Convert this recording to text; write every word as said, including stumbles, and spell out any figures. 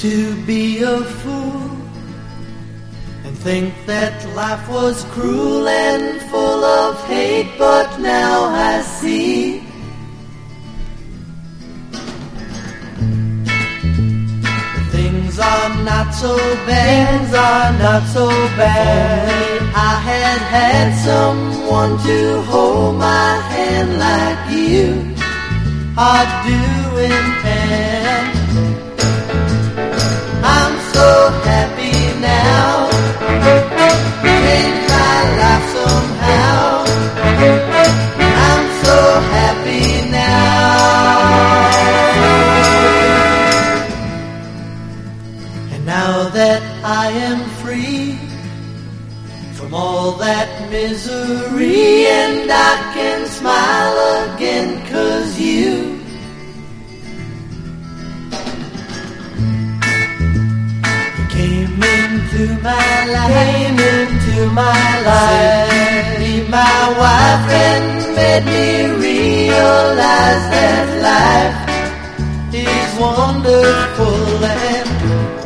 to be a fool and think that life was cruel and full of hate, but now I see things are not so bad, things are not so bad. I had had someone to hold my hand like you are doing, and I'm so happy now. Change my life somehow. I'm so happy now. And now that I am free from all that misery, and I can smile again, 'cause you came into my life, came into my life, be my wife, and made me realize that life is wonderful and